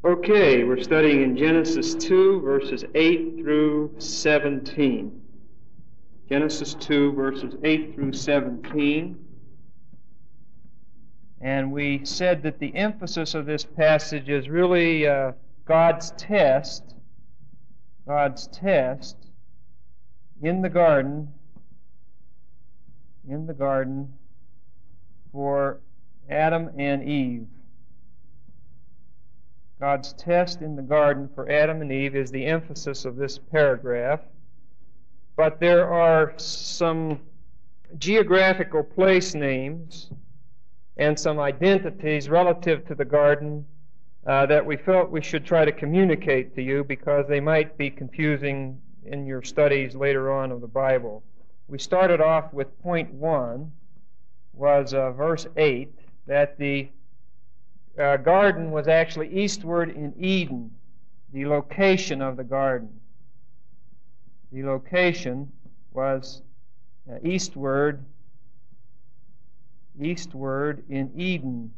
Okay, we're studying in Genesis 2, verses 8 through 17. Genesis 2, verses 8 through 17. And we said that the emphasis of this passage is really God's test in the garden for Adam and Eve. God's test in the garden for Adam and Eve is the emphasis of this paragraph. But there are some geographical place names and some identities relative to the garden that we felt we should try to communicate to you because they might be confusing in your studies later on of the Bible. We started off with point 1, was verse 8, that the garden was actually eastward in Eden, the location of the garden. The location was eastward in Eden,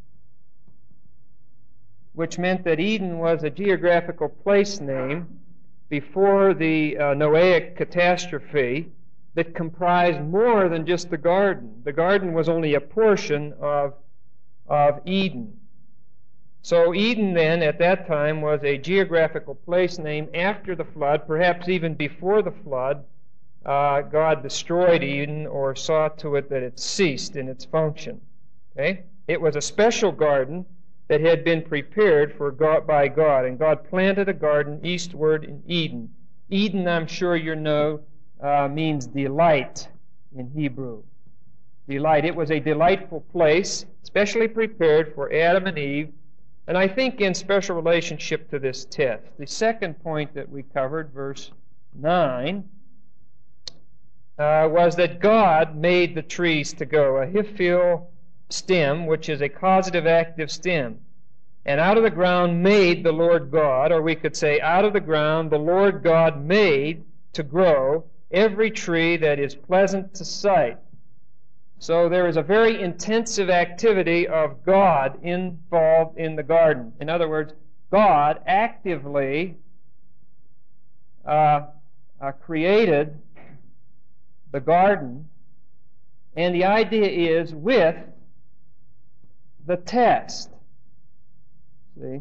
which meant that Eden was a geographical place name before the Noahic catastrophe that comprised more than just the garden. The garden was only a portion of Eden. So Eden then, at that time, was a geographical place name after the flood, perhaps even before the flood. God destroyed Eden or saw to it that it ceased in its function. Okay? It was a special garden that had been prepared by God, and God planted a garden eastward in Eden. Eden, I'm sure you know, means delight in Hebrew. Delight. It was a delightful place, specially prepared for Adam and Eve, and I think in special relationship to this test. The second point that we covered, verse 9, was that God made the trees to go. A hiphil stem, which is a causative active stem. And out of the ground made the Lord God, or we could say out of the ground the Lord God made to grow every tree that is pleasant to sight. So there is a very intensive activity of God involved in the garden. In other words, God actively created the garden, and the idea is with the test. See?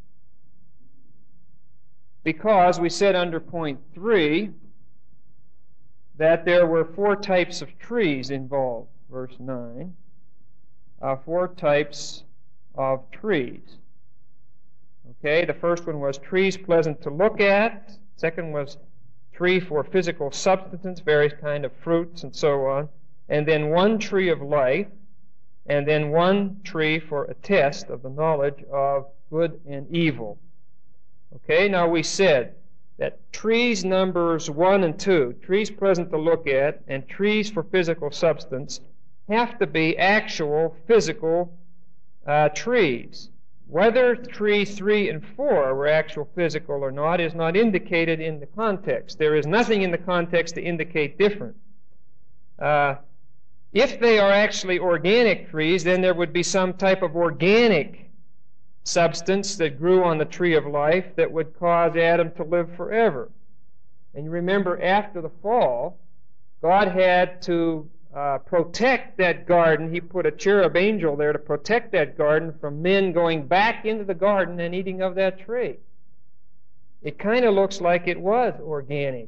Because we said under point 3 that there were 4 types of trees involved. Verse 9, 4 types of trees. Okay, the first one was trees pleasant to look at. Second was tree for physical substance, various kind of fruits and so on. And then 1 tree of life, and then 1 tree for a test of the knowledge of good and evil. Okay, now we said that trees numbers 1 and 2, trees pleasant to look at, and trees for physical substance, have to be actual physical trees. Whether tree 3 and 4 were actual physical or not is not indicated in the context. There is nothing in the context to indicate different. If they are actually organic trees, then there would be some type of organic substance that grew on the tree of life that would cause Adam to live forever. And you remember, after the fall, God had to protect that garden. He put a cherub angel there to protect that garden from men going back into the garden and eating of that tree. It kind of looks like it was organic.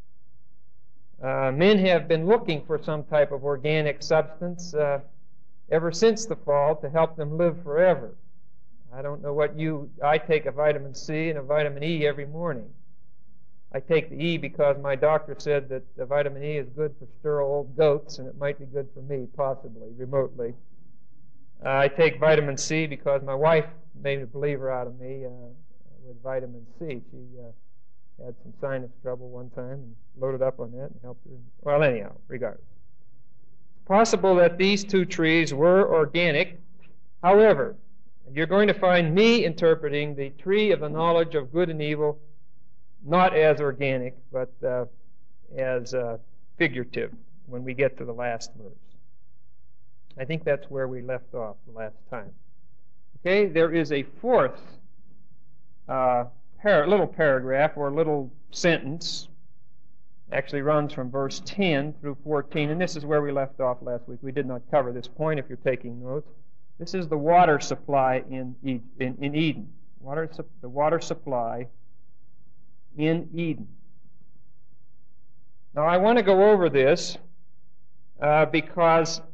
Men have been looking for some type of organic substance ever since the fall to help them live forever. I don't know what I take a vitamin C and a vitamin E every morning. I take the E because my doctor said that the vitamin E is good for sterile old goats, and it might be good for me, possibly, remotely. I take vitamin C because my wife made a believer out of me with vitamin C. She had some sinus trouble one time and loaded up on that and helped her. Well, anyhow, regardless. It's possible that these 2 trees were organic. However, you're going to find me interpreting the tree of the knowledge of good and evil not as organic, but as figurative when we get to the last verse. I think that's where we left off the last time. Okay, there is a fourth little paragraph or little sentence. Actually runs from verse 10 through 14, and this is where we left off last week. We did not cover this point if you're taking notes. This is the water supply in Eden. The water supply in Eden. Now I want to go over this because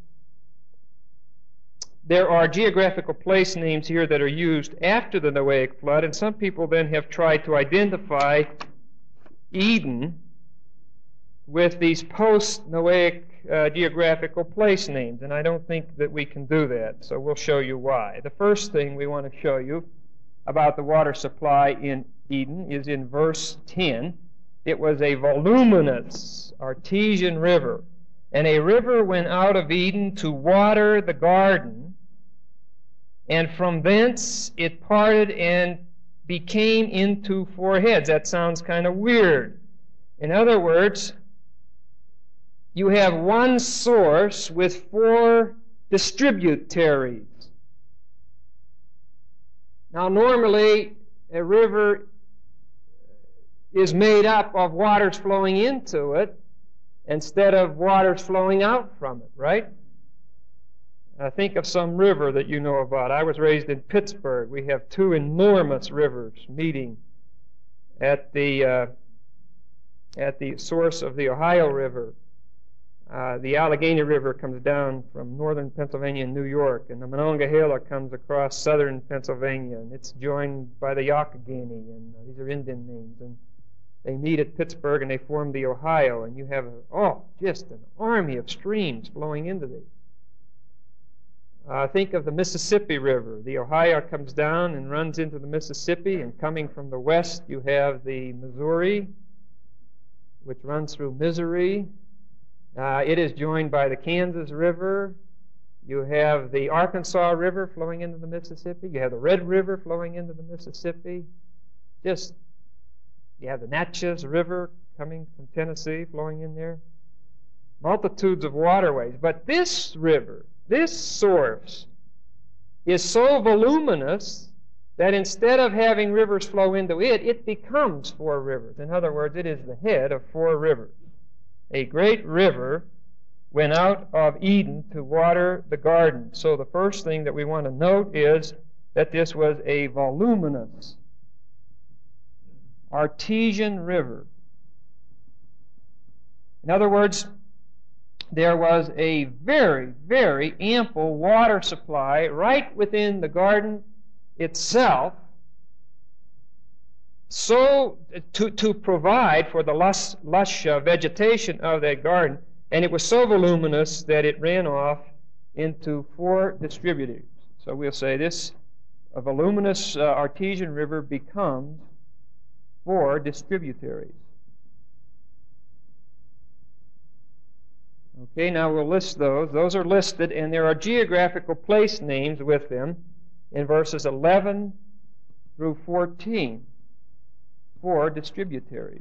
there are geographical place names here that are used after the Noahic flood, and some people then have tried to identify Eden with these post-Noahic geographical place names, and I don't think that we can do that, so we'll show you why. The first thing we want to show you about the water supply in Eden is in verse 10. It was a voluminous artesian river, and a river went out of Eden to water the garden, and from thence it parted and became into four heads. That sounds kind of weird. In other words, you have one source with four distributaries. Now, normally, a river is made up of waters flowing into it instead of waters flowing out from it, right? Think of some river that you know about. I was raised in Pittsburgh. We have two enormous rivers meeting at the source of the Ohio River. The Allegheny River comes down from northern Pennsylvania and New York, and the Monongahela comes across southern Pennsylvania, and it's joined by the Youghiogheny, and these are Indian names, and they meet at Pittsburgh, and they form the Ohio, and you have, just an army of streams flowing into these. Think of the Mississippi River. The Ohio comes down and runs into the Mississippi, and coming from the west, you have the Missouri, which runs through Missouri. It is joined by the Kansas River. You have the Arkansas River flowing into the Mississippi. You have the Red River flowing into the Mississippi. You have the Natchez River coming from Tennessee flowing in there. Multitudes of waterways. But this river, this source, is so voluminous that instead of having rivers flow into it, it becomes four rivers. In other words, it is the head of four rivers. A great river went out of Eden to water the garden. So the first thing that we want to note is that this was a voluminous artesian river. In other words, there was a very, very ample water supply right within the garden itself, so to provide for the lush vegetation of that garden, and it was so voluminous that it ran off into four distributaries. So we'll say a voluminous artesian river becomes four distributaries. Okay, now we'll list those. Those are listed, and there are geographical place names with them in verses 11 through 14. Four distributaries.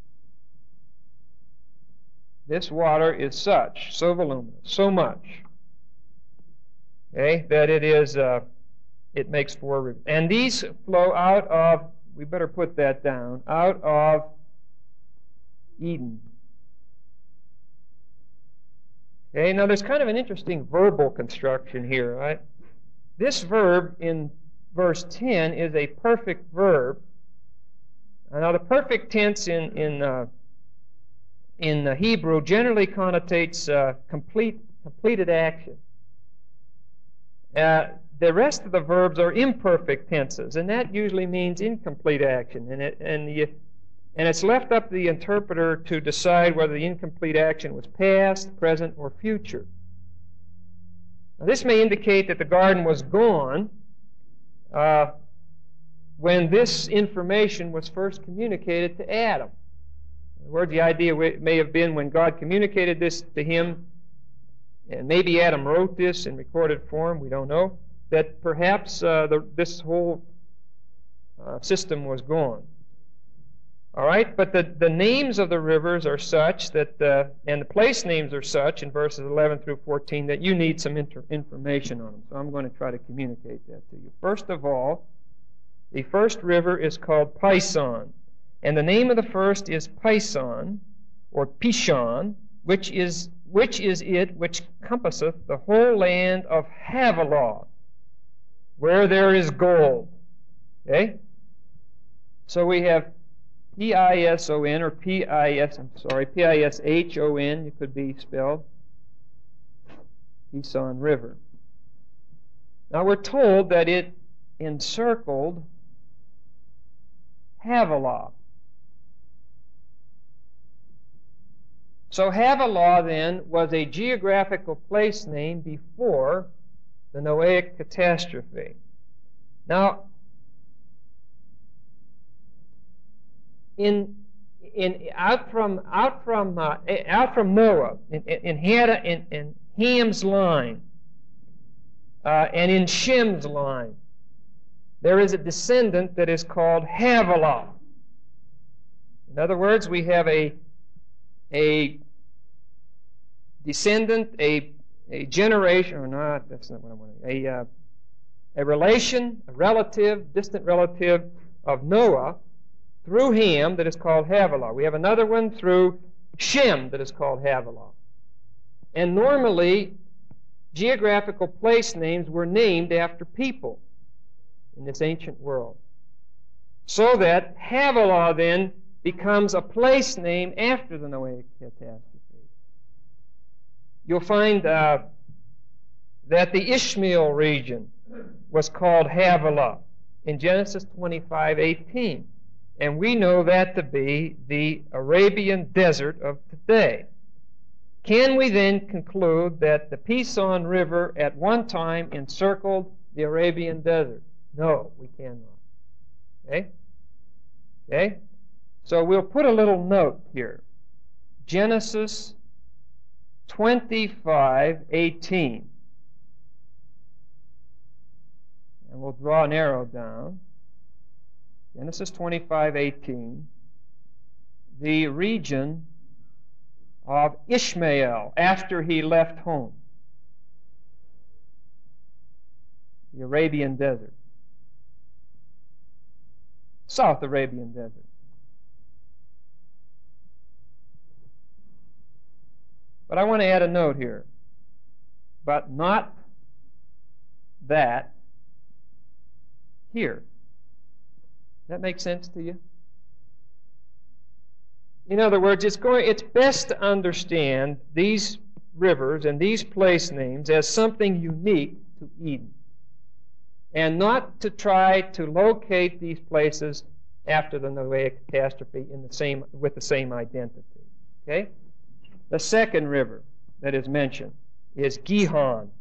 This water is so voluminous, so much, okay, that it makes four rivers. And these flow out of, we better put that down, out of Eden. Okay, now there's kind of an interesting verbal construction here, right? This verb in verse 10 is a perfect verb. Now, the perfect tense in Hebrew generally connotates completed action. The rest of the verbs are imperfect tenses, and that usually means incomplete action. And it's left up to the interpreter to decide whether the incomplete action was past, present, or future. Now, this may indicate that the garden was gone when this information was first communicated to Adam. In other words, the idea may have been when God communicated this to him, and maybe Adam wrote this in recorded form, we don't know, that perhaps this whole system was gone. All right, but the names of the rivers are such that, and the place names are such in verses 11 through 14 that you need some information on them. So I'm going to try to communicate that to you. First of all, The first river is called Pison, and the name of the first is Pison, or Pishon, which is it which compasseth the whole land of Havilah, where there is gold. Okay? So we have P-I-S-O-N, or P-I-S-H-O-N, it could be spelled, Pison River. Now we're told that it encircled Havilah. So Havilah then was a geographical place name before the Noahic catastrophe. Now, out from Noah, in Ham's line, and in Shem's line, there is a descendant that is called Havilah. In other words, we have a descendant, a generation, or not, that's not what I want to, a relation, a relative, distant relative of Noah through Ham that is called Havilah. We have another one through Shem that is called Havilah. And normally, geographical place names were named after people in this ancient world. So that Havilah then becomes a place name after the Noahic catastrophe. You'll find that the Ishmael region was called Havilah in Genesis 25:18. And we know that to be the Arabian desert of today. Can we then conclude that the Pison River at one time encircled the Arabian desert? No, we cannot. Okay? Okay? So we'll put a little note here. Genesis 25:18. And we'll draw an arrow down. Genesis 25:18. The region of Ishmael after he left home. The Arabian desert. South Arabian desert. But I want to add a note here. But not that here. Does that make sense to you? In other words, it's best to understand these rivers and these place names as something unique to Eden, and not to try to locate these places after the Noahic catastrophe with the same identity. Okay? The second river that is mentioned is Gihon.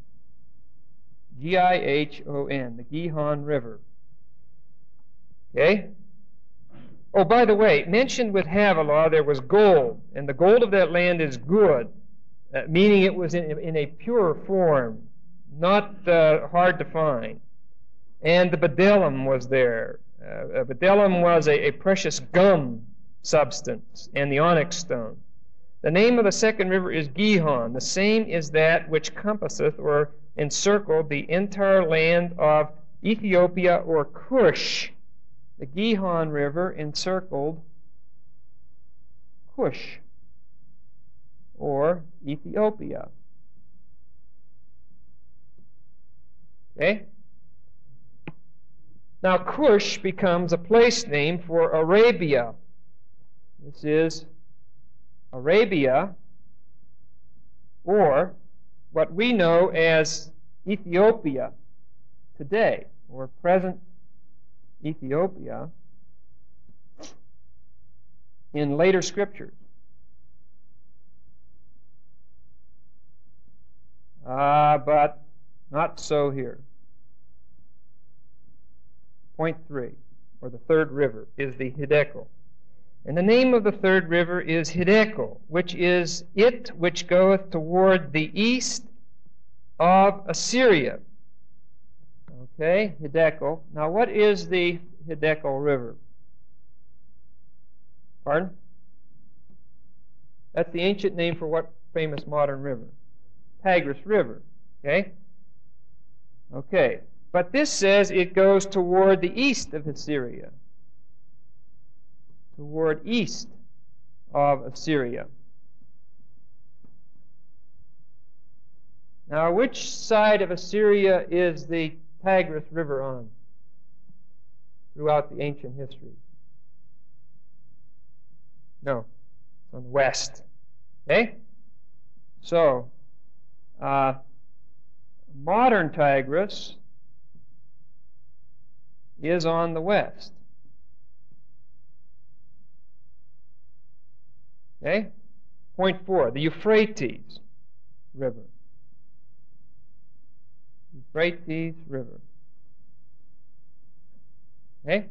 G-I-H-O-N, the Gihon River. Okay? Oh, by the way, mentioned with Havilah there was gold, and the gold of that land is good, meaning it was in a pure form, not hard to find. And the bdellium was there. Bdellium was a precious gum substance, and the onyx stone. The name of the second river is Gihon. The same is that which compasseth or encircled the entire land of Ethiopia or Cush. The Gihon River encircled Cush, or Ethiopia. Okay? Now, Cush becomes a place name for Arabia. This is Arabia, or what we know as Ethiopia today, or present Ethiopia in later scriptures. But not so here. Point 3, or the third river, is the Hiddekel. And the name of the third river is Hiddekel, which is it which goeth toward the east of Assyria. Okay, Hiddekel. Now, what is the Hiddekel River? Pardon? That's the ancient name for what famous modern river? Tigris River. Okay? Okay. But this says it goes toward the east of Assyria. Toward east of Assyria. Now, which side of Assyria is the Tigris River on throughout the ancient history? No, it's on the west. Okay? So, modern Tigris is on the west. Okay? Point 4, the Euphrates River. Euphrates River. Okay?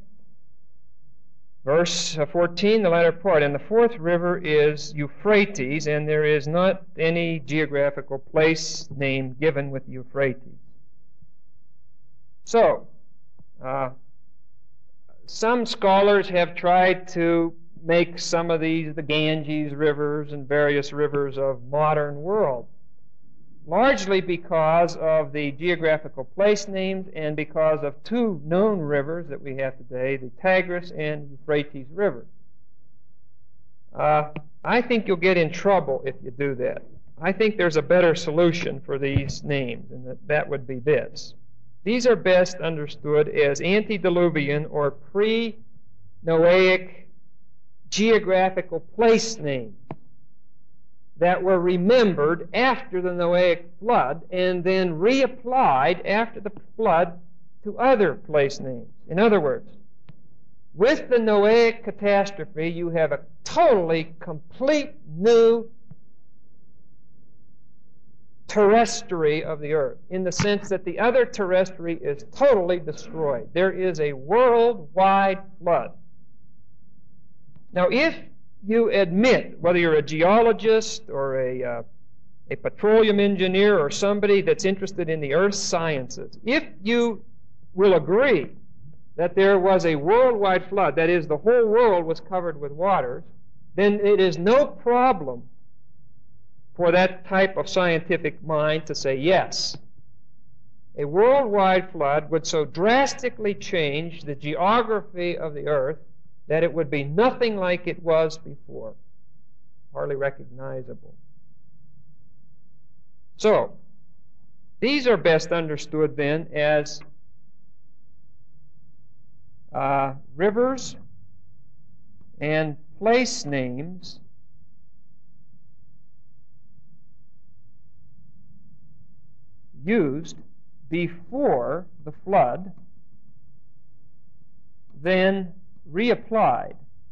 Verse 14, the latter part. And the fourth river is Euphrates, and there is not any geographical place name given with Euphrates. So, some scholars have tried to make some of these the Ganges rivers and various rivers of modern world, largely because of the geographical place names and because of two known rivers that we have today, the Tigris and Euphrates River. I think you'll get in trouble if you do that. I think there's a better solution for these names, and that would be this. These are best understood as antediluvian or pre-Noahic geographical place names that were remembered after the Noahic flood and then reapplied after the flood to other place names. In other words, with the Noahic catastrophe, you have a totally complete new terrestry of the earth, in the sense that the other terrestry is totally destroyed. There is a worldwide flood. Now, if you admit, whether you're a geologist or a petroleum engineer or somebody that's interested in the earth sciences, if you will agree that there was a worldwide flood, that is, the whole world was covered with waters, then it is no problem for that type of scientific mind to say, yes, a worldwide flood would so drastically change the geography of the earth that it would be nothing like it was before, hardly recognizable. So, these are best understood then as rivers and place names used before the flood, then reapplied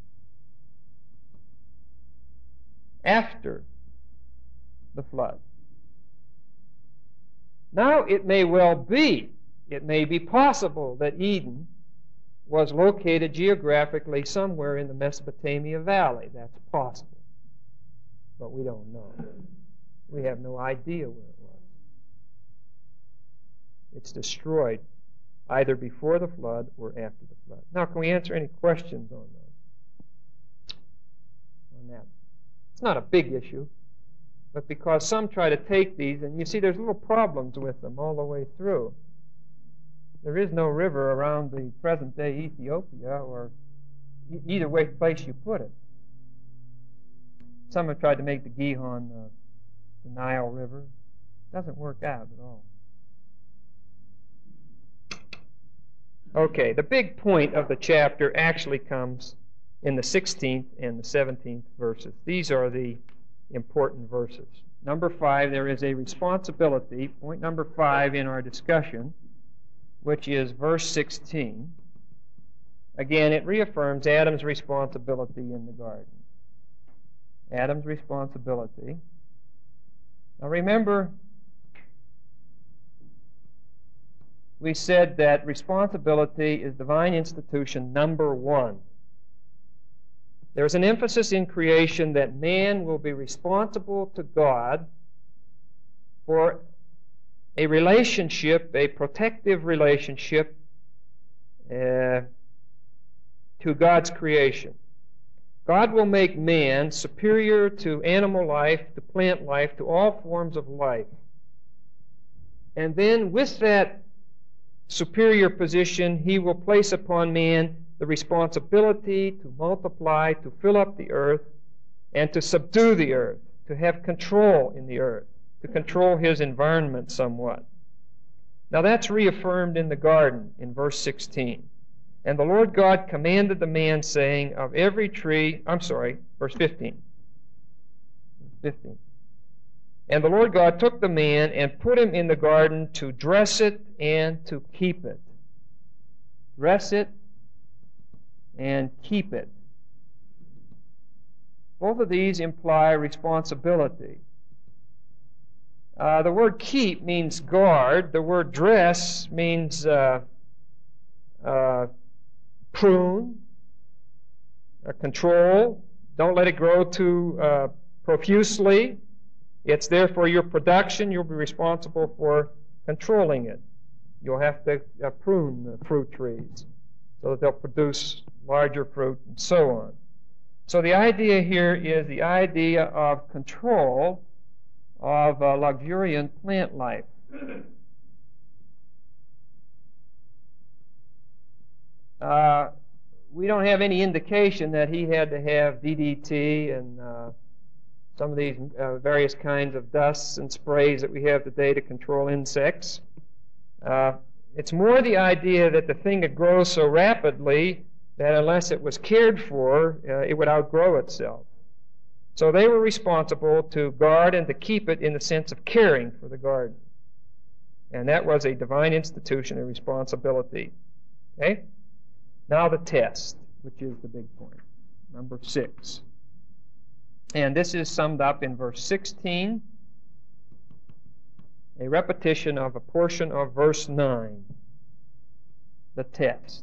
after the flood. Now, it may be possible that Eden was located geographically somewhere in the Mesopotamia Valley. That's possible. But we don't know. We have no idea where it was. It's destroyed either before the flood or after the flood. Now, can we answer any questions on those? On that. It's not a big issue, but because some try to take these, and you see there's little problems with them all the way through. There is no river around the present-day Ethiopia, or either way place you put it. Some have tried to make the Gihon the Nile River. It doesn't work out at all. Okay, the big point of the chapter actually comes in the 16th and the 17th verses. These are the important verses. Number 5, there is a responsibility, point number 5 in our discussion, which is verse 16. Again, it reaffirms Adam's responsibility in the garden. Adam's responsibility. Now remember, we said that responsibility is divine institution number 1. There's an emphasis in creation that man will be responsible to God for a relationship, a protective relationship to God's creation. God will make man superior to animal life, to plant life, to all forms of life. And then with that superior position, He will place upon man the responsibility to multiply, to fill up the earth, and to subdue the earth, to have control in the earth, to control his environment somewhat. Now that's reaffirmed in the garden in verse 16. And the Lord God commanded the man, saying, of every tree, verse 15. Verse 15. And the Lord God took the man and put him in the garden to dress it and to keep it. Dress it and keep it. Both of these imply responsibility. The word keep means guard. The word dress means prune, control. Don't let it grow too profusely. It's there for your production. You'll be responsible for controlling it. You'll have to prune the fruit trees so that they'll produce larger fruit and so on. So the idea here is the idea of control of luxuriant plant life. We don't have any indication that he had to have DDT and some of these various kinds of dusts and sprays that we have today to control insects. It's more the idea that the thing had grown so rapidly that unless it was cared for, it would outgrow itself. So they were responsible to guard and to keep it in the sense of caring for the garden. And that was a divine institution, a responsibility. Okay? Now the test, which is the big point. Number 6. And this is summed up in verse 16, a repetition of a portion of verse 9. The test.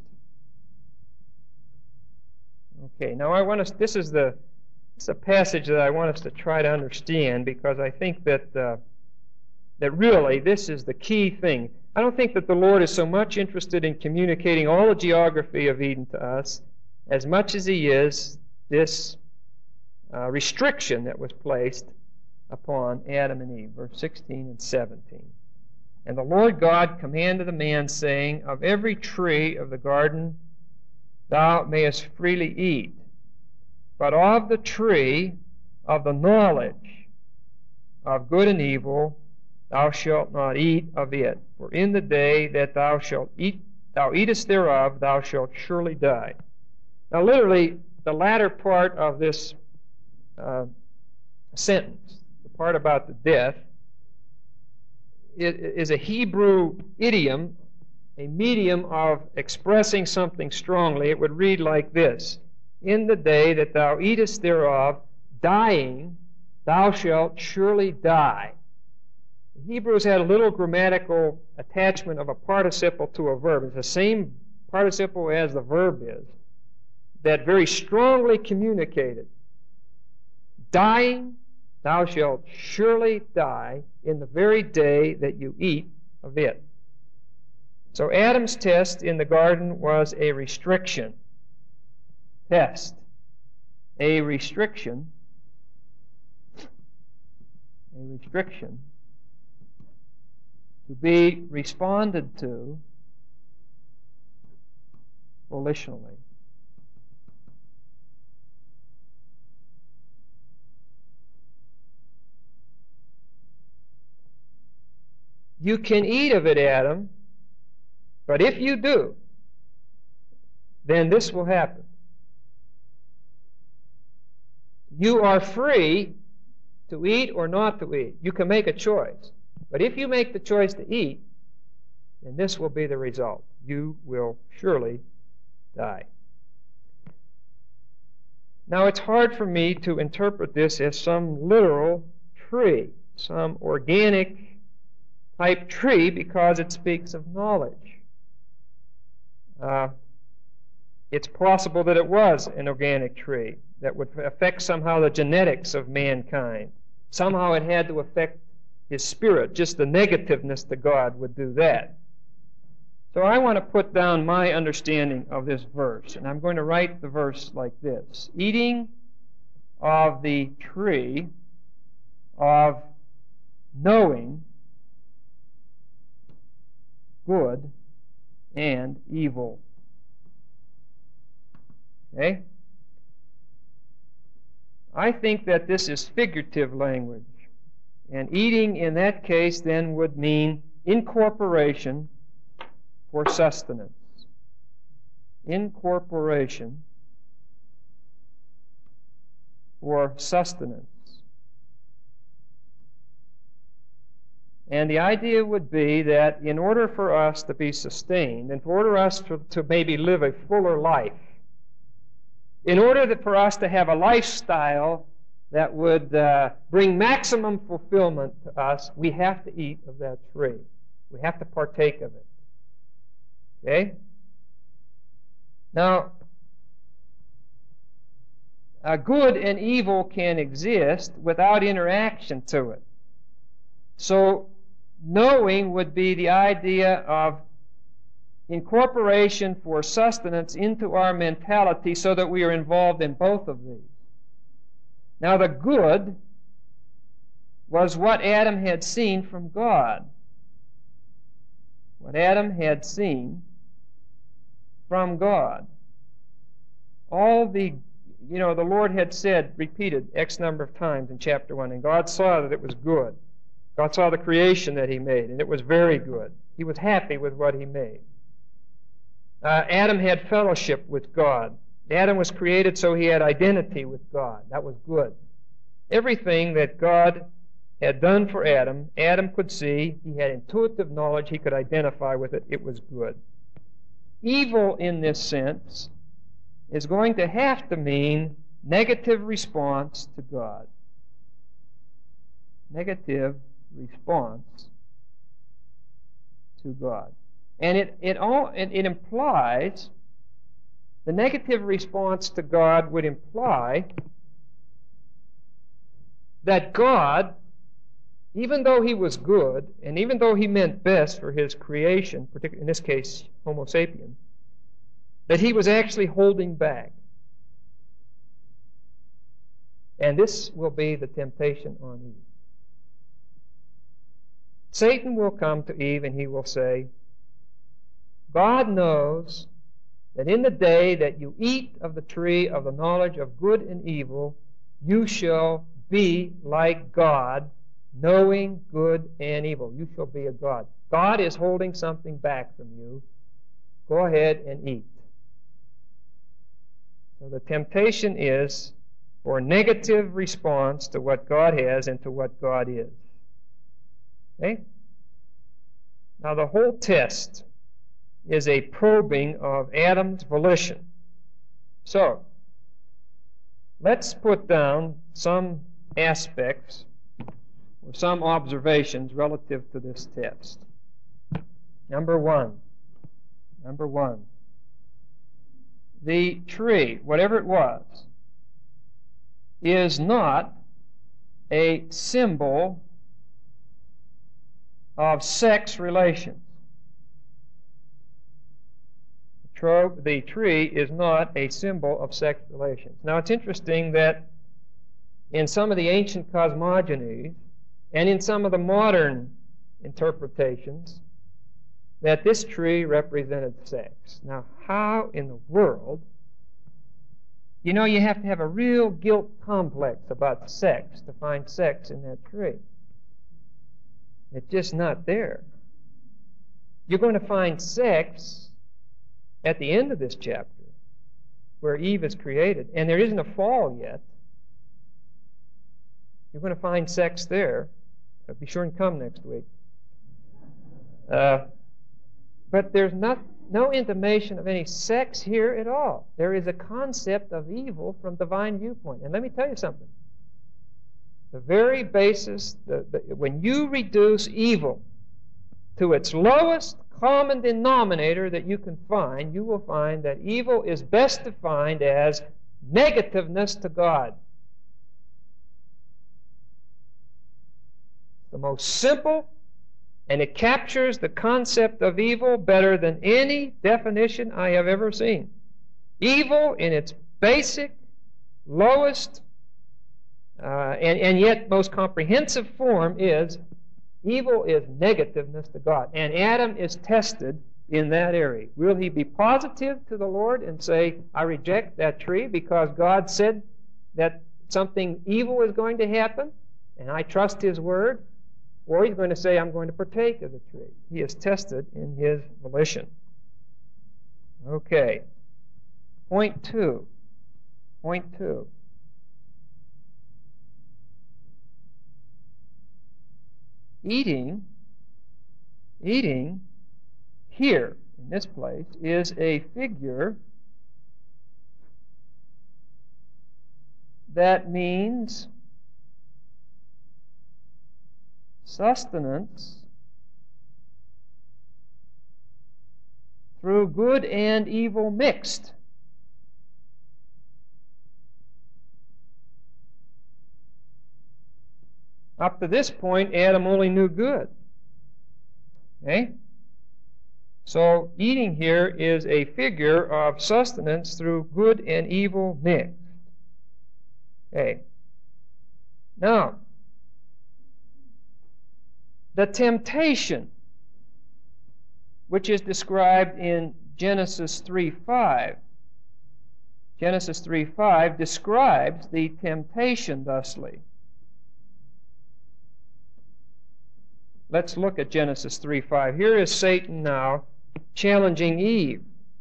Okay, now this is a passage that I want us to try to understand, because I think that really this is the key thing. I don't think that the Lord is so much interested in communicating all the geography of Eden to us as much as He is this restriction that was placed upon Adam and Eve, verse 16 and 17. And the Lord God commanded the man, saying, of every tree of the garden thou mayest freely eat, but of the tree of the knowledge of good and evil thou shalt not eat of it. For in the day that thou eatest thereof, thou shalt surely die. Now literally, the latter part of this sentence, the part about the death, is a Hebrew idiom, a medium of expressing something strongly. It would read like this: in the day that thou eatest thereof, dying, thou shalt surely die. The Hebrews had a little grammatical attachment of a participle to a verb. It's the same participle as the verb is, that very strongly communicated. Dying, thou shalt surely die in the very day that you eat of it. So Adam's test in the garden was a restriction. Test. A restriction. A restriction to be responded to volitionally. You can eat of it, Adam, but if you do, then this will happen. You are free to eat or not to eat. You can make a choice. But if you make the choice to eat, then this will be the result. You will surely die. Now, it's hard for me to interpret this as some literal tree, some organic type tree, because it speaks of knowledge. It's possible that it was an organic tree that would affect somehow the genetics of mankind. Somehow it had to affect his spirit. Just the negativeness to God would do that. So I want to put down my understanding of this verse, and I'm going to write the verse like this: eating of the tree of knowing good and evil. Okay? I think that this is figurative language. And eating in that case then would mean incorporation for sustenance. Incorporation for sustenance. And the idea would be that in order for us to be sustained, and for order us to maybe live a fuller life, in order for us to have a lifestyle that would bring maximum fulfillment to us, we have to eat of that tree. We have to partake of it. Okay? Now, good and evil can exist without interaction to it. So, knowing would be the idea of incorporation for sustenance into our mentality so that we are involved in both of these. Now, the good was what Adam had seen from God. What Adam had seen from God. All the Lord had said, repeated X number of times in chapter 1, and God saw that it was good. God saw the creation that He made, and it was very good. He was happy with what He made. Adam had fellowship with God. Adam was created so he had identity with God. That was good. Everything that God had done for Adam, Adam could see. He had intuitive knowledge. He could identify with it. It was good. Evil, in this sense, is going to have to mean negative response to God. Negative response to God. And it implies, the negative response to God would imply that God, even though He was good, and even though He meant best for His creation, particularly in this case, Homo sapien, that He was actually holding back. And this will be the temptation on Eve. Satan will come to Eve and he will say, God knows that in the day that you eat of the tree of the knowledge of good and evil, you shall be like God, knowing good and evil. You shall be a God. God is holding something back from you. Go ahead and eat. So the temptation is for negative response to what God has and to what God is. Okay? Now the whole test is a probing of Adam's volition. So, let's put down some aspects or some observations relative to this test. Number one. The tree, whatever it was, is not a symbol of sex relations. The tree is not a symbol of sex relations. Now, it's interesting that in some of the ancient cosmogonies and in some of the modern interpretations, that this tree represented sex. Now, how in the world? You have to have a real guilt complex about sex to find sex in that tree. It's just not there. You're going to find sex at the end of this chapter, where Eve is created, and there isn't a fall yet. You're going to find sex there. Be sure and come next week. But there's no intimation of any sex here at all. There is a concept of evil from divine viewpoint. And let me tell you something. The very basis, when you reduce evil to its lowest common denominator that you can find, you will find that evil is best defined as negativeness to God. The most simple, and it captures the concept of evil better than any definition I have ever seen. Evil in its basic, lowest, and yet most comprehensive form is evil is negativeness to God. And Adam is tested in that area? Will he be positive to the Lord and say, I reject that tree because God said that something evil is going to happen and I trust His Word? Or he's going to say, I'm going to partake of the tree. He is tested in his volition. Okay. Point two. Eating here, in this place, is a figure that means sustenance through good and evil mixed. Up to this point, Adam only knew good. Okay? So, eating here is a figure of sustenance through good and evil mixed. Okay. Now, the temptation, which is described in Genesis 3:5. Genesis 3:5 describes the temptation thusly. Let's look at Genesis 3:5. Here is Satan now challenging Eve.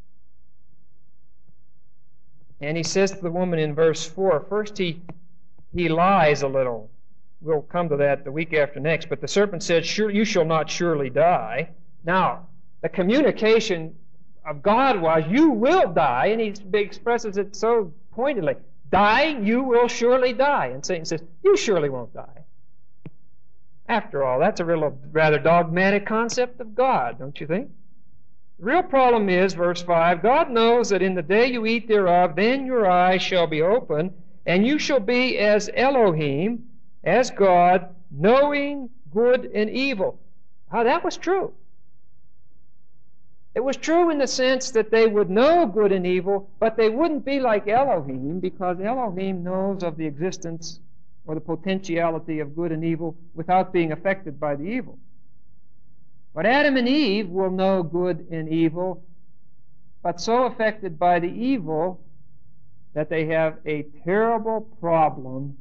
And he says to the woman in verse 4, first he lies a little. We'll come to that the week after next. But the serpent said, you shall not surely die. Now, the communication of God was, you will die. And he expresses it so pointedly. Dying, you will surely die. And Satan says, you surely won't die. After all, that's a rather dogmatic concept of God, don't you think? The real problem is, verse 5, God knows that in the day you eat thereof, then your eyes shall be opened, and you shall be as Elohim, as God, knowing good and evil. How that was true. It was true in the sense that they would know good and evil, but they wouldn't be like Elohim, because Elohim knows of the existence or the potentiality of good and evil without being affected by the evil. But Adam and Eve will know good and evil, but so affected by the evil that they have a terrible problem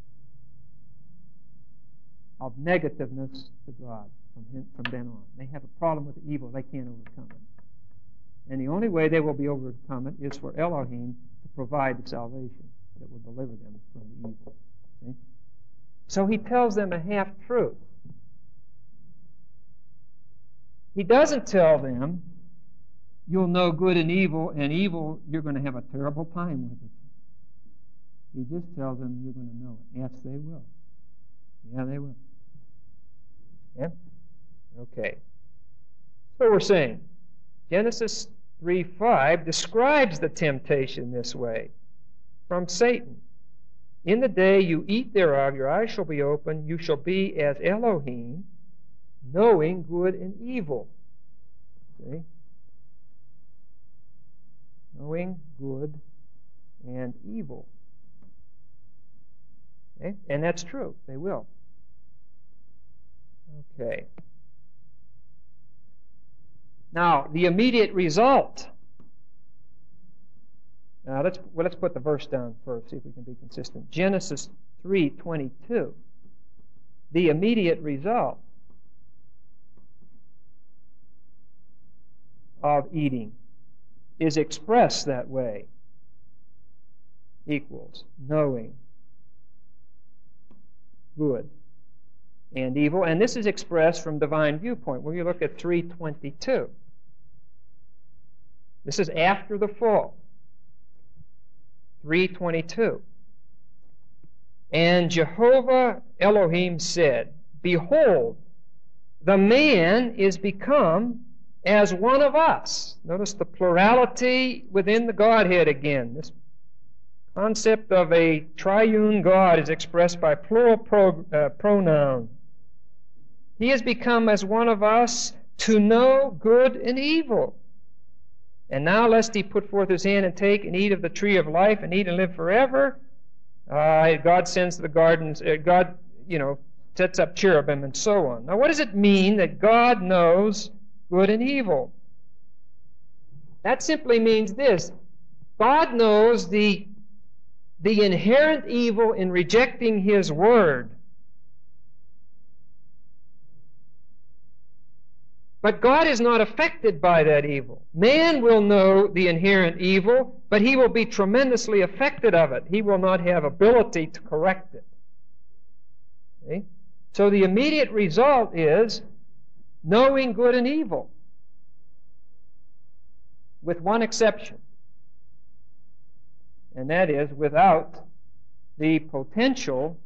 of negativeness to God from then on. They have a problem with the evil. They can't overcome it. And the only way they will be overcome it is for Elohim to provide the salvation that will deliver them from the evil. See? So he tells them a half-truth. He doesn't tell them, you'll know good and evil, you're going to have a terrible time with it. He just tells them you're going to know it. Yes, they will. Yeah, they will. Yeah? Okay. So we're saying, Genesis 3:5 describes the temptation this way from Satan. In the day you eat thereof, your eyes shall be opened, you shall be as Elohim, knowing good and evil. See? Knowing good and evil. Okay? And that's true. They will. Okay. Now, the immediate result. Now, let's put the verse down first, see if we can be consistent. Genesis 3:22. The immediate result of eating is expressed that way. Equals knowing good and evil. And this is expressed from divine viewpoint. When you look at 3:22. This is after the fall. 3:22. And Jehovah Elohim said, behold, the man is become as one of us. Notice the plurality within the Godhead again. This concept of a triune God is expressed by plural pronoun. He has become as one of us to know good and evil. And now lest he put forth his hand and take and eat of the tree of life and eat and live forever, God sends the gardens, God, sets up cherubim and so on. Now what does it mean that God knows good and evil? That simply means this. God knows the inherent evil in rejecting His Word. But God is not affected by that evil. Man will know the inherent evil, but he will be tremendously affected of it. He will not have ability to correct it. See? So the immediate result is knowing good and evil, with one exception. And that is without the potential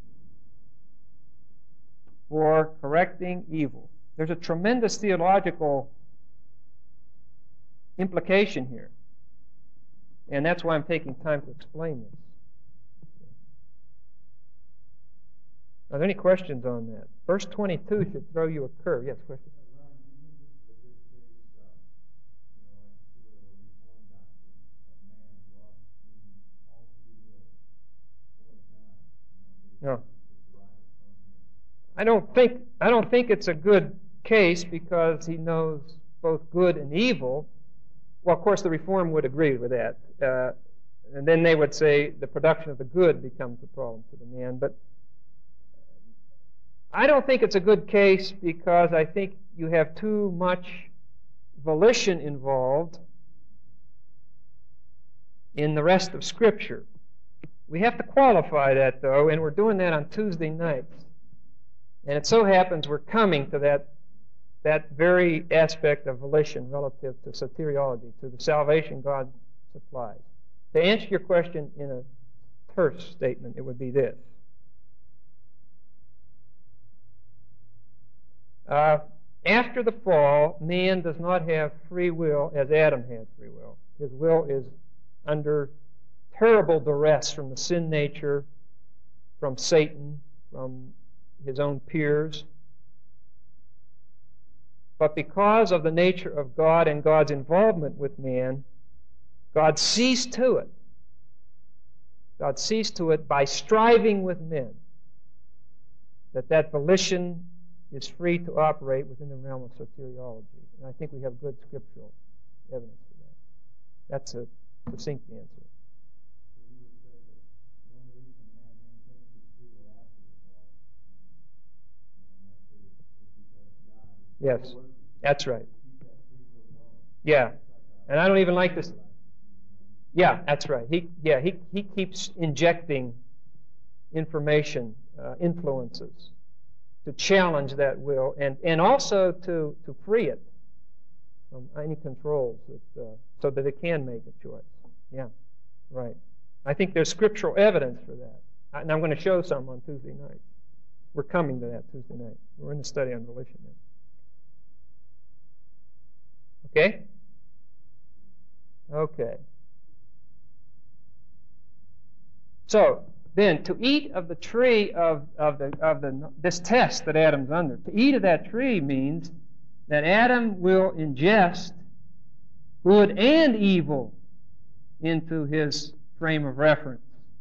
for correcting evil. There's a tremendous theological implication here. And that's why I'm taking time to explain this. Are there any questions on that? Verse 22 should throw you a curve. Yes, question? No. I don't think it's a good case because he knows both good and evil. Well, of course, the Reform would agree with that. And then they would say the production of the good becomes the problem to the man. But I don't think it's a good case because I think you have too much volition involved in the rest of Scripture. We have to qualify that, though, and we're doing that on Tuesday nights. And it so happens we're coming to that very aspect of volition relative to soteriology, to the salvation God supplies. To answer your question in a terse statement, it would be this. After the fall, man does not have free will as Adam had free will. His will is under terrible duress from the sin nature, from Satan, from his own peers. But because of the nature of God and God's involvement with man, God sees to it. God sees to it by striving with men that volition is free to operate within the realm of soteriology. And I think we have good scriptural evidence for that. That's a succinct answer. So you would say that the only reason man maintains his free will after the fall, and in that period, is because God is Yes, working that's right. to keep that free will going. Yeah, and I don't even like this. Yeah, that's right. He keeps injecting information, influences, to challenge that will, and also to free it from any controls, so that it can make a choice. Yeah, right. I think there's scriptural evidence for that. And I'm going to show some on Tuesday night. We're coming to that Tuesday night. We're in the study on volition now. Okay? Okay. So, then, to eat of the tree of this test that Adam's under, to eat of that tree means that Adam will ingest good and evil into his frame of reference.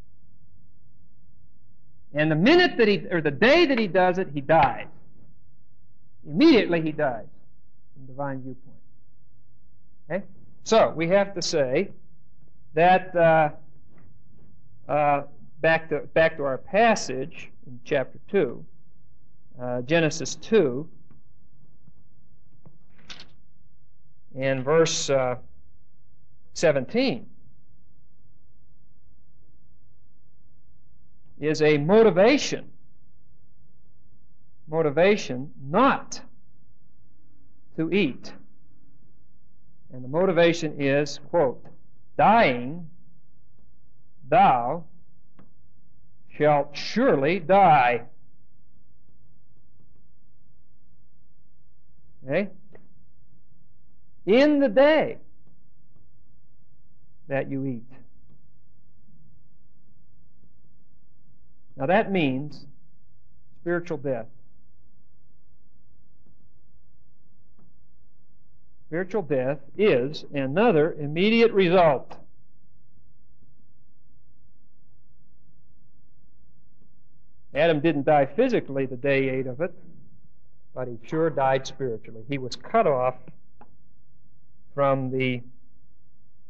And the minute that the day that he does it, he dies. Immediately he dies from divine viewpoint. Okay? So, we have to say that back to our passage in chapter 2, Genesis 2, and verse 17, is a motivation not to eat. And the motivation is, quote, dying, thou shalt surely die. Okay? In the day that you eat. Now that means spiritual death. Spiritual death is another immediate result. Adam didn't die physically the day he ate of it, but he sure died spiritually. He was cut off from the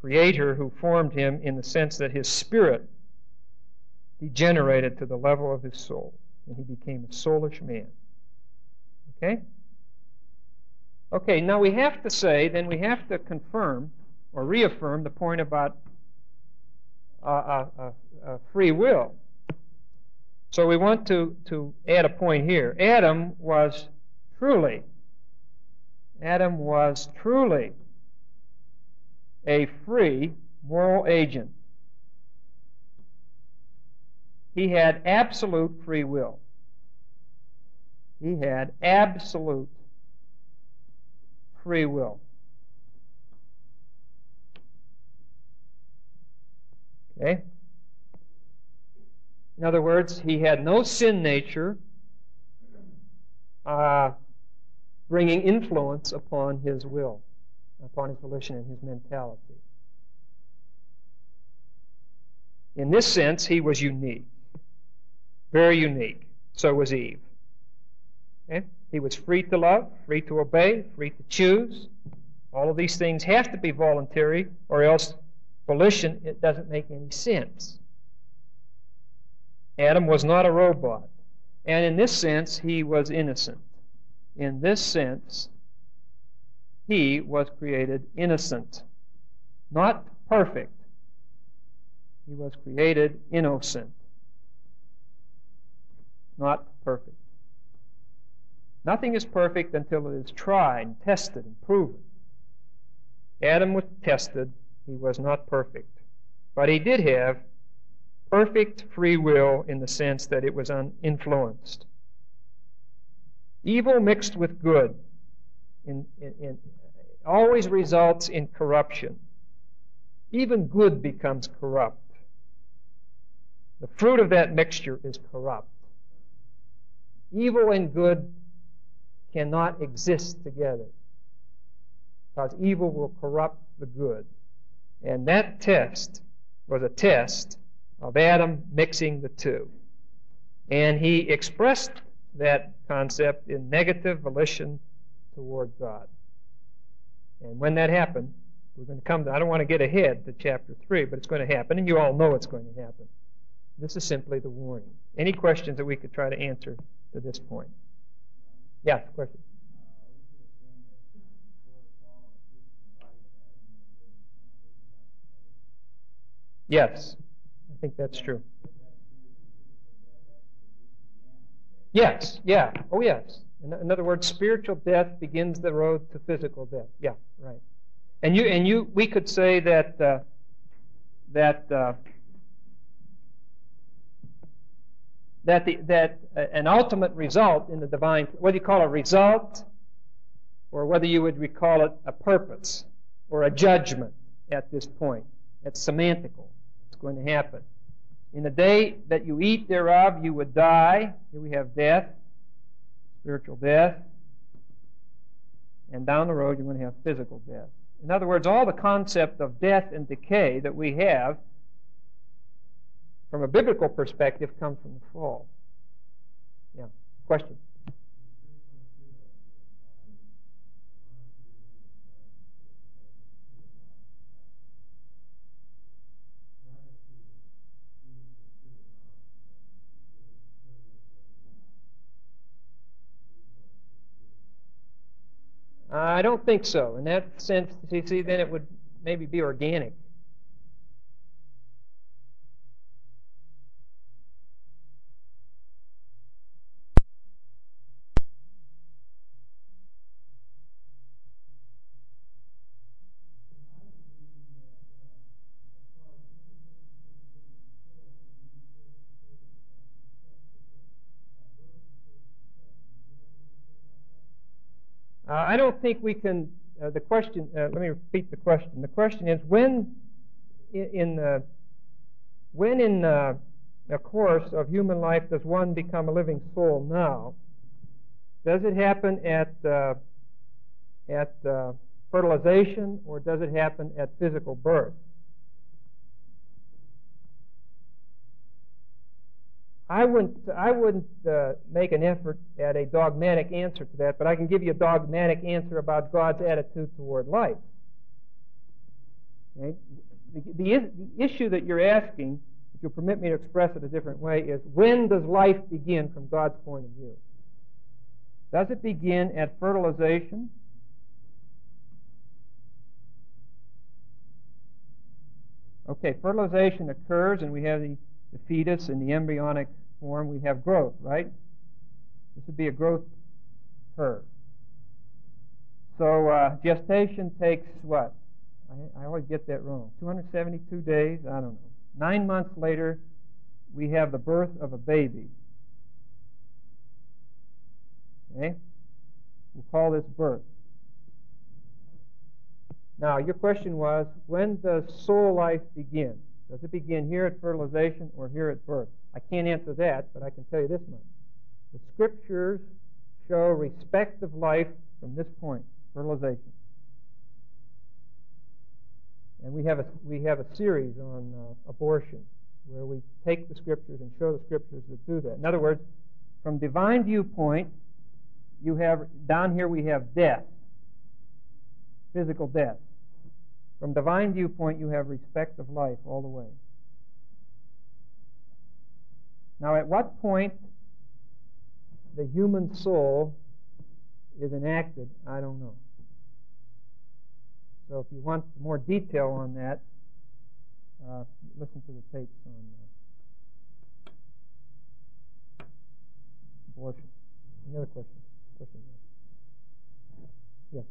Creator who formed him in the sense that his spirit degenerated to the level of his soul, and he became a soulish man. Okay? Okay, now we have to say, then we have to confirm or reaffirm the point about free will. So we want to add a point here. Adam was truly a free moral agent. He had absolute free will. He had absolute free will. Okay? In other words, he had no sin nature bringing influence upon his will, upon his volition and his mentality. In this sense, he was unique. Very unique. So was Eve. Okay? He was free to love, free to obey, free to choose. All of these things have to be voluntary, or else volition, it doesn't make any sense. Adam was not a robot. And in this sense, he was innocent. In this sense, he was created innocent. Not perfect. He was created innocent. Not perfect. Nothing is perfect until it is tried and tested and proven. Adam was tested. He was not perfect. But he did have perfect free will in the sense that it was uninfluenced. Evil mixed with good always results in corruption. Even good becomes corrupt. The fruit of that mixture is corrupt. Evil and good cannot exist together, because evil will corrupt the good. And that test was a test of Adam mixing the two. And he expressed that concept in negative volition toward God. And when that happened, we're going to come to, I don't want to get ahead to chapter 3, but it's going to happen, and you all know it's going to happen. This is simply the warning. Any questions that we could try to answer to this point? Yes, question. Yes, I think that's true. Yes, yeah, oh yes. In other words, spiritual death begins the road to physical death. Yeah, right. And we could say that an ultimate result in the divine, whether you call it a result or whether you would call it a purpose or a judgment at this point, it's semantical. It's going to happen. In the day that you eat thereof, you would die. Here we have death, spiritual death. And down the road, you're going to have physical death. In other words, all the concept of death and decay that we have from a biblical perspective comes from the fall. Yeah. Question? I don't think so. In that sense, you see, then it would maybe be organic. I don't think we can, the question, let me repeat the question. The question is, when in the course of human life does one become a living soul now? Does it happen at fertilization, or does it happen at physical birth? I wouldn't make an effort at a dogmatic answer to that, but I can give you a dogmatic answer about God's attitude toward life. Okay? The issue that you're asking, if you'll permit me to express it a different way, is when does life begin from God's point of view? Does it begin at fertilization? Okay, fertilization occurs and we have the fetus in the embryonic form. We have growth, right? This would be a growth curve. So gestation takes what? I always get that wrong. 272 days? I don't know. 9 months later, we have the birth of a baby. Okay? We'll call this birth. Now, your question was, when does soul life begin? Does it begin here at fertilization or here at birth? I can't answer that, but I can tell you this much. The Scriptures show respective life from this point, fertilization. And we have a series on abortion where we take the Scriptures and show the Scriptures that do that. In other words, from divine viewpoint, you have down here we have death, physical death. From divine viewpoint, you have respect of life all the way. Now, at what point the human soul is enacted, I don't know. So if you want more detail on that, listen to the tapes on abortion. Any other questions? Yes.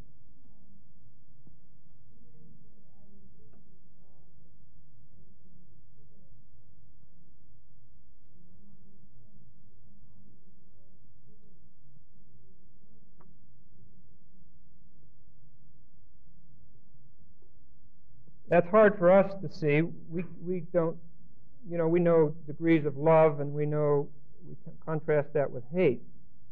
That's hard for us to see. We don't, we know degrees of love, and we can contrast that with hate.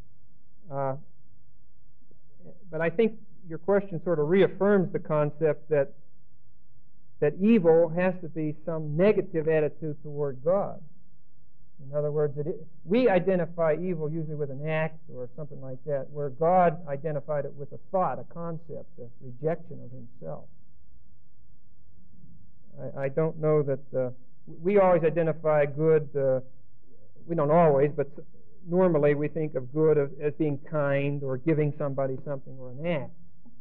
But I think your question sort of reaffirms the concept that evil has to be some negative attitude toward God. In other words, we identify evil usually with an act or something like that, where God identified it with a thought, a concept, a rejection of himself. I don't know that we always identify good. We don't always, but normally we think of good as being kind or giving somebody something or an act.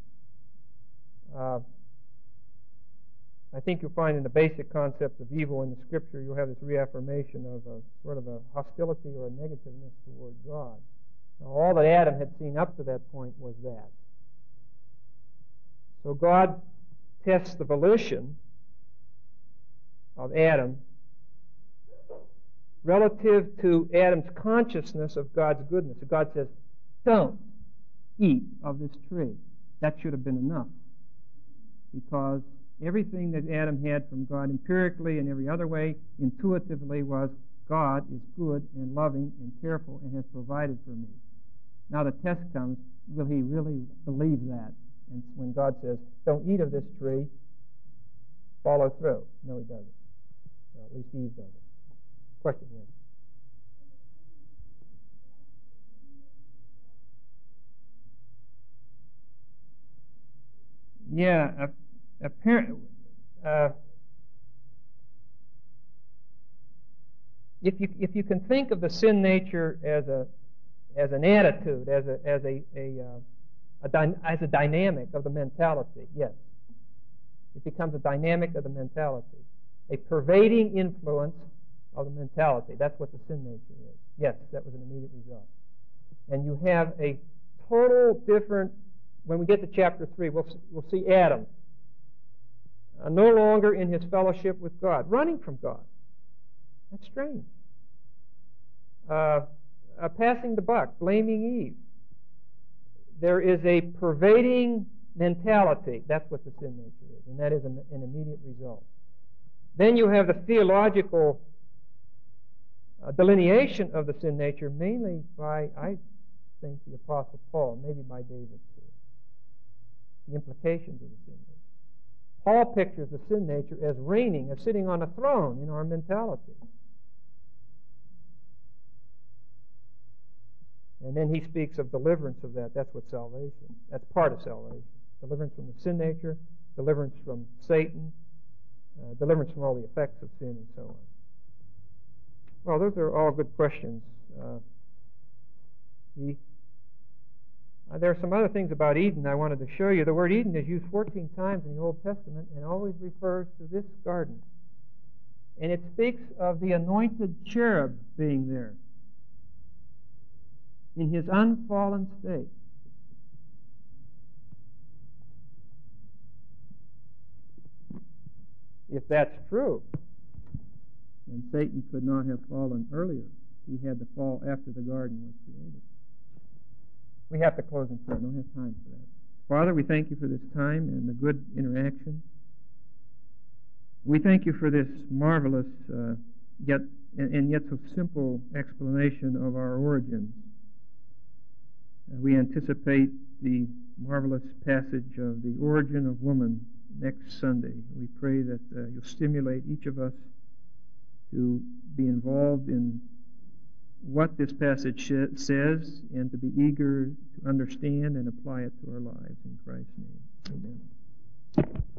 I think you'll find in the basic concept of evil in the Scripture, you'll have this reaffirmation of a sort of a hostility or a negativeness toward God. Now, all that Adam had seen up to that point was that. So God tests the volition of Adam relative to Adam's consciousness of God's goodness. So God says, don't eat of this tree. That should have been enough. Because everything that Adam had from God empirically and every other way, intuitively, was God is good and loving and careful and has provided for me. Now the test comes, will he really believe that? And when God says, don't eat of this tree, follow through. No, he doesn't. Well, at least Eve doesn't. Question, yes? Yeah, apparently, if you can think of the sin nature as an attitude, as a dynamic of the mentality, yes, it becomes a dynamic of the mentality, a pervading influence of the mentality. That's what the sin nature is. Yes, that was an immediate result. And you have a total different. When we get to chapter 3, we'll see Adam no longer in his fellowship with God, running from God. That's strange. Passing the buck, blaming Eve. There is a pervading mentality. That's what the sin nature is, and that is an immediate result. Then you have the theological delineation of the sin nature, mainly by, I think, the Apostle Paul, maybe by David too. The implications of the sin nature. Paul pictures the sin nature as reigning, as sitting on a throne in our mentality. And then he speaks of deliverance of that. That's what salvation. That's part of salvation. Deliverance from the sin nature, deliverance from Satan, deliverance from all the effects of sin, and so on. Well, those are all good questions. There are some other things about Eden I wanted to show you. The word Eden is used 14 times in the Old Testament and always refers to this garden. And it speaks of the anointed cherub being there in his unfallen state. If that's true, then Satan could not have fallen earlier. He had to fall after the garden was created. We have to close in prayer. I don't have time for that. Father, we thank you for this time and the good interaction. We thank you for this marvelous yet so simple explanation of our origins. We anticipate the marvelous passage of the origin of woman next Sunday. We pray that you'll stimulate each of us to be involved in what this passage says and to be eager to understand and apply it to our lives. In Christ's name, amen.